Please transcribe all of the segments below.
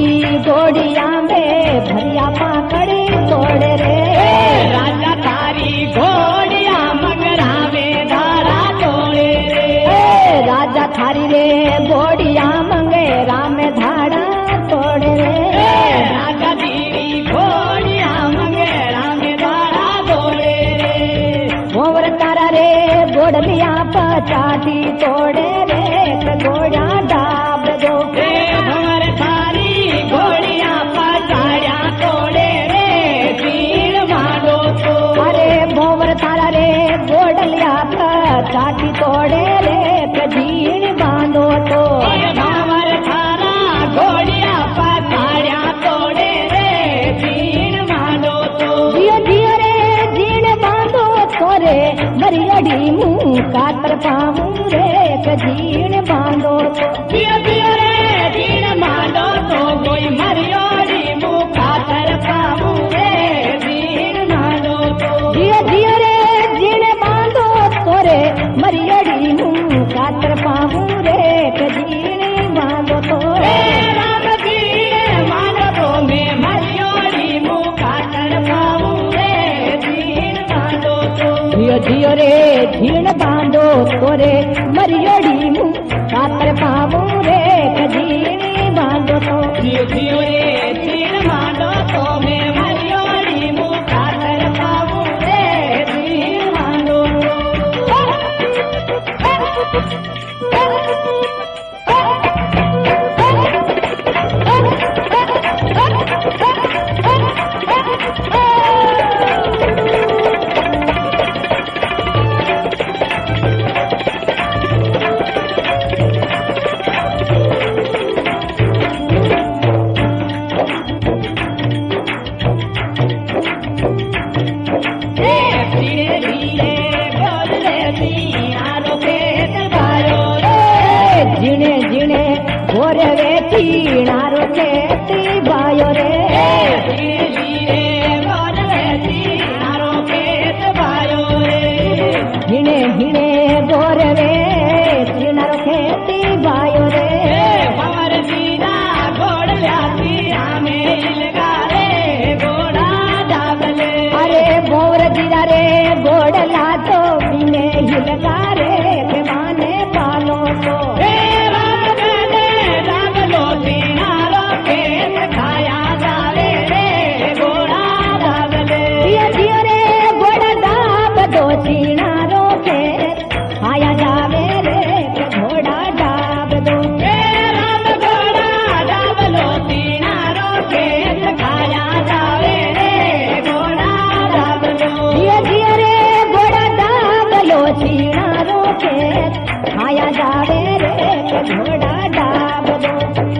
थारी घोड़िया में भरिया पाकड़ी तोड़े रे। राजा थारी घोड़िया मंगरा में धारा तोड़े रे। राजा थारी रे घोड़िया मंगेरा में धारा तोड़े रे। राजा तेरी घोड़िया मंगेरा में धारा तोड़े रे। भंवर तारा रे घोड़लिया पचाटी तोड़े रे। घोड़ा डाब दो भंवर थारी घोड़िया पचाड़िया तोड़े रे। तीर मांडो तो अरे भंवर तारा रे घोड़लिया पचाटी तोड़े रे। कजीर बांधो तो भंवर थारा घोड़िया पचाड़िया तोड़े रे। तीर मांडो तो जियो जियो रे जीण बांधो तोरे मरियड़ी मुंह कातर पाऊं रे। कजीर बांधो तो जियो जियो रे तीर मांडो तो कोई मरियोड़ी मुँह खातर पाऊं रे। तीर मांडो तो जियो जियो रे जीण बांधो तोरे मरियड़ी मुंह कातर पाऊं रे। कजीर बांधो तो राम तीर मांडो तो मैं मरियोड़ी मुँह खातर पाऊं रे। तीर मांडो तो जियो जियो रे जीण बांधो तोरे मरियड़ी मुंह कातर पाऊं रे। कजीर बांधो तो जियो जियो रे तीर मांडो तो मैं मरियोड़ी मुँह खातर पाऊं रे। तीर मांडो धीरे धीरे बोल रे तीनारो पेट भायो रे। जिणे जिणे गोरे वे तीनारो खेती बायो रे। धीरे धीरे बोल रे तीनारो पेट भायो रे। जिणे जिणे गोरे वे तीनारो खेती बायो रे। भंवर सीधा घोड़ लाती हमें लगा रे। घोड़ा डाबले अरे भंवर जीरा रे घोड़ला तो बिने हिलगा रे। के माने पालो तो राम कहने डाबलो तीनारो पेट खाया जावे रे। घोड़ा डाबले जियो जियो रे घोड़ा डाब दो तीनारो के आया जावे रे। के घोड़ा डाब दो राम घोड़ा डाबलो तीनारो पेट खाया जावे रे। घोड़ा डाबलो जियो जियो रे घोड़ा डाब लो तीनारो के आया जावे रे। के घोड़ा डाब दो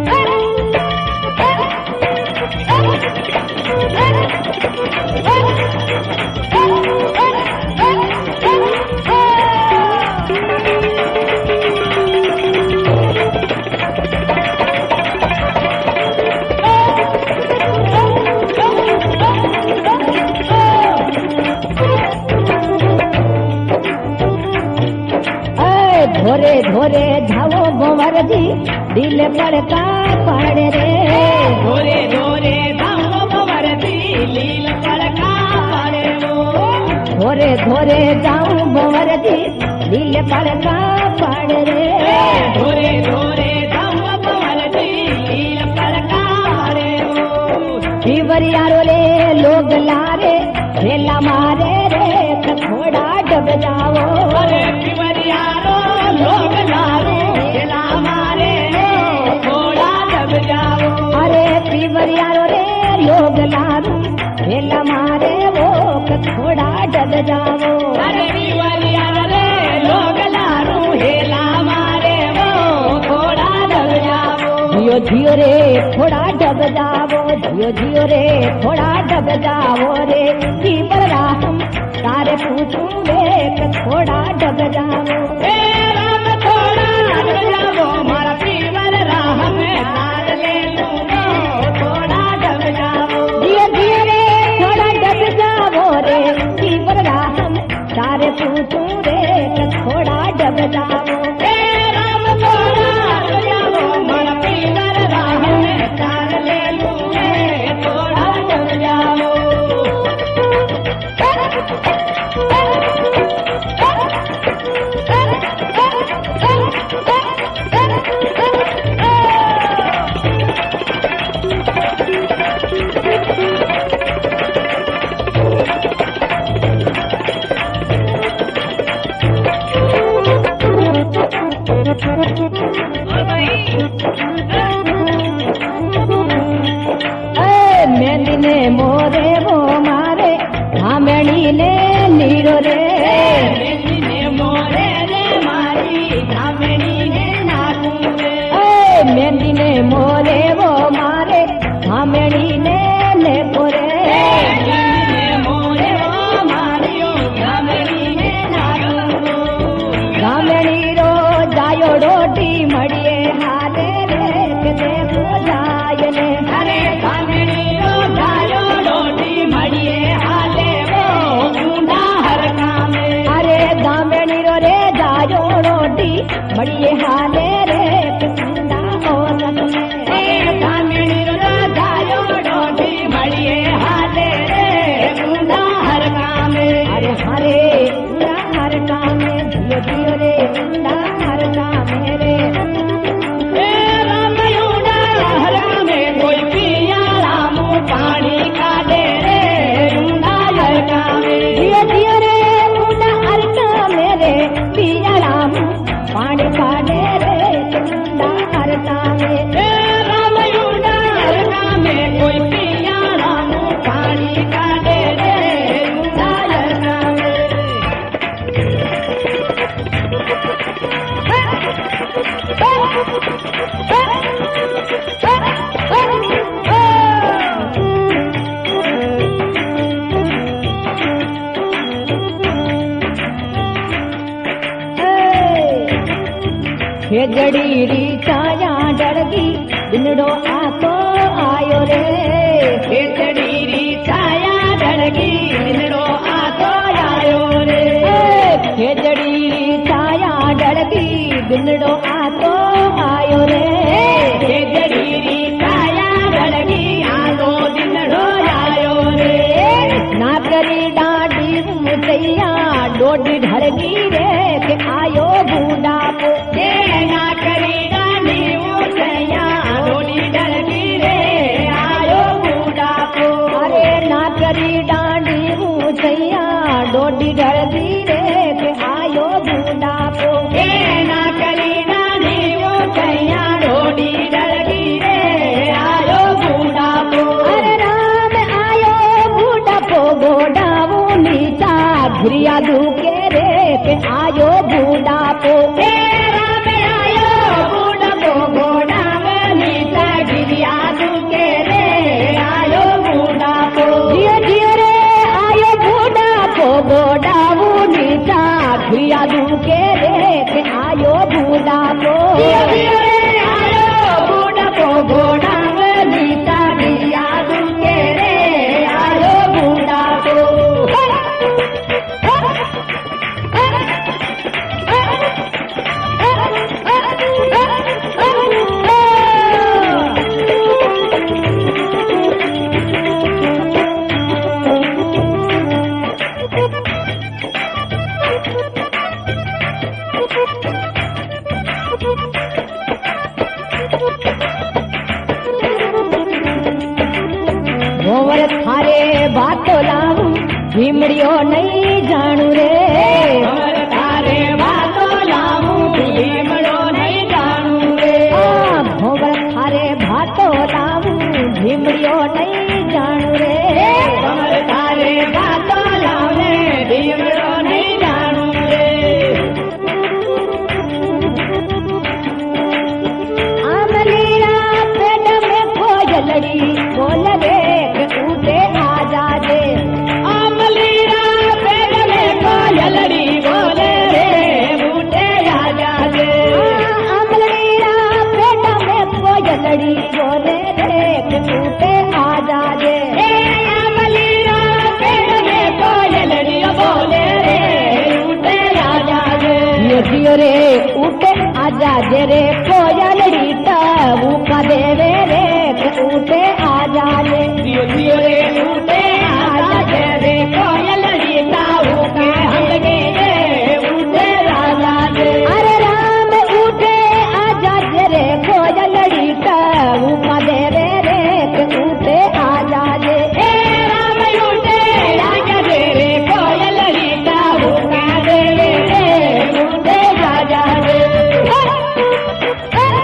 धोरे धोरे धावो भंवर जी दिल पड़का पड़े रे। धोरे धोरे धावो भंवर जी लील पड़का पड़े वो। धोरे धोरे जाऊं भंवर जी दिल पड़का पड़े रे। धोरे धोरे धावो भंवर जी लील पड़का पड़े वो। शिवरियारो रे लोग लारे खेला मारे रे। थोड़ा डब जाओ अरे शिवरियारो लोग लारो खेला मारे रे। घोड़ा डब जाओ अरे शिवरियारो रे लोग लारू खेला मारे वो। थोड़ा डब जाओ अरे शिवरियारो रे लोग लारो हेला मारे वो। घोड़ा डब जाओ जियो जियो रे थोड़ा डब जाओ। जियो जियो रे थोड़ा डब जाओ रे। की बलराम तारे पूछूं रे। थोड़ा डब जाओ राम थोड़ा डब जाओ मारा पीवर राह में हार ले लूं। थोड़ा डब जाओ जियो जियो रे थोड़ा डब जाओ रे। की बलराम तारे पूछूं रे। थोड़ा डब जाओ राम थोड़ा डब जाओ मारा पीवर राह में हार ले ने मोरे वो मारे धामणी ने नीरो रे मेहंदी ने मोरे रे मारी धामणी ने नाकू रे मेहंदी ने मोरे वो मारे धामणी ने लेको रे मेहंदी ने मोरे वो मारियो धामणी ने नाकू धामणी रो जायो रोटी मड़िए हाले रे के देखो जाय ने अरे धामणी रो जायो रोटी मड़िए हाले वो ऊंडा हर काम अरे धामणी रो रे जायो रोटी मड़िए हाले रे के सुंदा हो सकने धामणी रो जायो रोटी मड़िए हाले रे ऊंडा हर काम अरे हरे उड़ा हर काम जियो जियो रे उड़ा हर काम रे कोई पिया रामू पानी का दे रे ऊंडा हर काम जियो जियो रे उड़ा हर काम रे पिया राम पानी का दे रे उड़ा हर काम कोई पिया रामू पानी का दे रे ऊंडा हर काम खेजड़ी री छाया डरगी दिनड़ो आको आयो रे खेचड़ी री छाया डरगी निरो आतो आयो रे खेजड़ी री छाया डरगी दिनड़ो आको आयो रे खेचड़ी री छाया डरगी आलो दिनड़ो आयो रे नाकरी डांडी मुचैया डोडी ढड़गी रे के आयो बूढ़ापो ना करी डांडी ऊंचैया डोली डरगी रे आयो बूढ़ा को अरे नाकरी डांडी मुचैया डोडी ढड़गी रे के आयो बूढ़ापो ना करी डांडी ऊंचैया डोली डरगी रे आयो बूढ़ा को अरे राम आयो बूढ़ापो गोडावो नीचा घुरिया धूके रे के आयो बूढ़ापो जियो जियो रे आयो बूढ़ापो गोडावो नीचा घुरिया धूके रे के आयो बूढ़ापो भोवर थारे बातो लाऊं भीमड़ियो नहीं जानू रे तारे बातो लाऊं भीमड़ो नहीं जानू रे भोवर थारे भातो लाऊं भीमड़ियो नहीं जानू रे तारे बातो लाऊं भीमड़ो नहीं जानू रे आमलीरा पेट में कोयलड़ी बोल रे के ऊटे आ जा दे आमलीरा पेट में कोयलड़ी बोले रे बूटे आ जा दे आमलीरा पेट में कोयलड़ी बोले रे के ऊटे आ जा दे आमलीरा पेट में कोयलड़ी बोले रे बूटे आ जा दे जियो रे ऊटे आ जा जे रे कोयलड़ी तू का देवे रे के ऊटे आ जा दे दियो दियो रे बूटे आ जा रे कोयलड़ी ताऊ के हंगे रे बूटे राजा दे अरे राम ऊटे आ जा जे रे कोयलड़ी तू का देवे रे के ऊटे आ जा दे राम बूटे आ जा रे कोयलड़ी ताऊ का दे रे बूटे राजा दे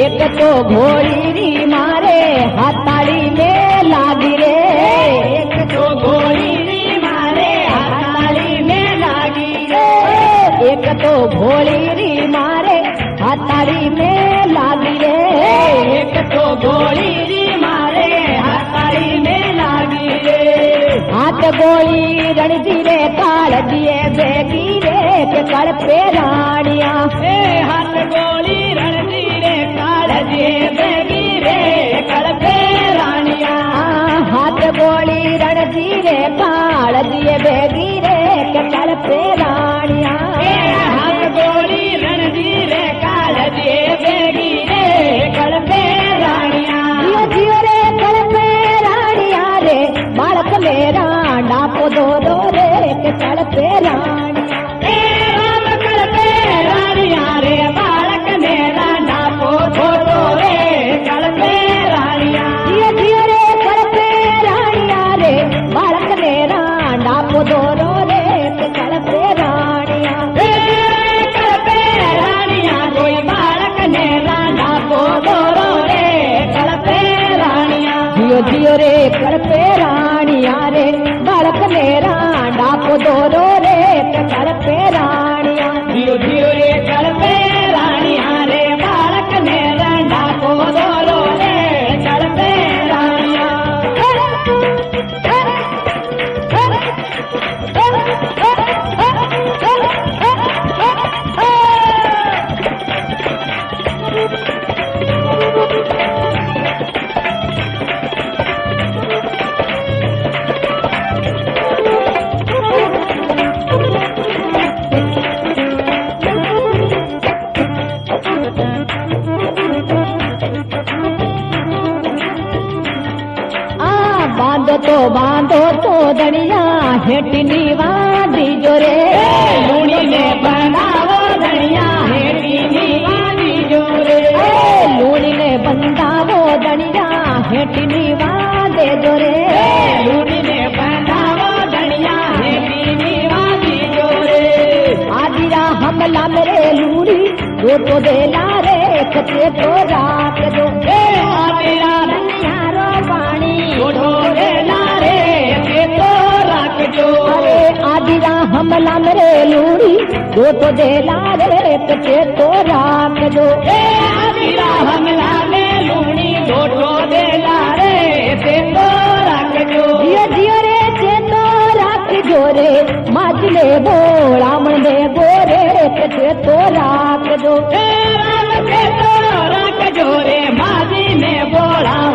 एक तो घोड़ी री मारे हथाड़ी में लागी रे, एक तो घोड़ी री मारे हथाड़ी में लागी रे, एक तो घोड़ी री मारे हथाड़ी में लागी रे, एक तो घोड़ी री मारे हथाड़ी में लागी रे। हाथ गोली रणजी रे काल दिए बेगी रे के कड़ पे रानिया, हाथ गोली रणजी रे काल दिए बेगी रे कड़ पे रानिया, हाथ गोली रणजी रे काल दिए बेगी रे के कड़ पे रानिया, हाथ गोली रणजी रे काल दिए बेगी रे कड़ पे रानिया। जियो जियो रे कड़ पे रानिया रे बालक मेरा डापो दो दो रे के कड़ पे रानिया, राम कड़ पे रानिया रे बालक मेरा डापो दो दो रे कड़ पे रानिया। जियो जियो रे कड़ पे रानिया रे बालक मेरा डापो दो दो रे के कड़ पे रानिया, कड़ पे रानिया कोई बालक मेरा डापो दो रे कड़ पे रानिया। जियो जियो रे कड़ पे रानिया रे बालक मेरा डापो दो दो रे के कड़ पे रानिया, जियो जियो रे कड़ पे रानिया रे बालक मेरा डापो दो रे कड़ पे रानिया। बांधो तो दनिया हेटनी वादी जो रे, लूणी में बनावो दनिया हेटनी वादी जो रे, लूणी ने बंधावो दनिया हेटनी वादे जो रे, लूणी में बनावो दनिया हेटनी वादी जो रे। आदिरा हमला मेरे लूड़ी दो तो दे ला रे कते तो रात दो, आदिरा दनिया रो पानी दो दे ला रे के तो राख जो, अरे आदिरा हमला मेरे लूड़ी दो तो दे ला रे कते तो रात दो, आदिरा हमला में लूणी दो दे ला रे के तो राख जो। जियो जियो रे चे तो राख जो रे माजले बोला मन दे गोरे कते तो राख दो, राम के तो राख जो रे माझी में बोला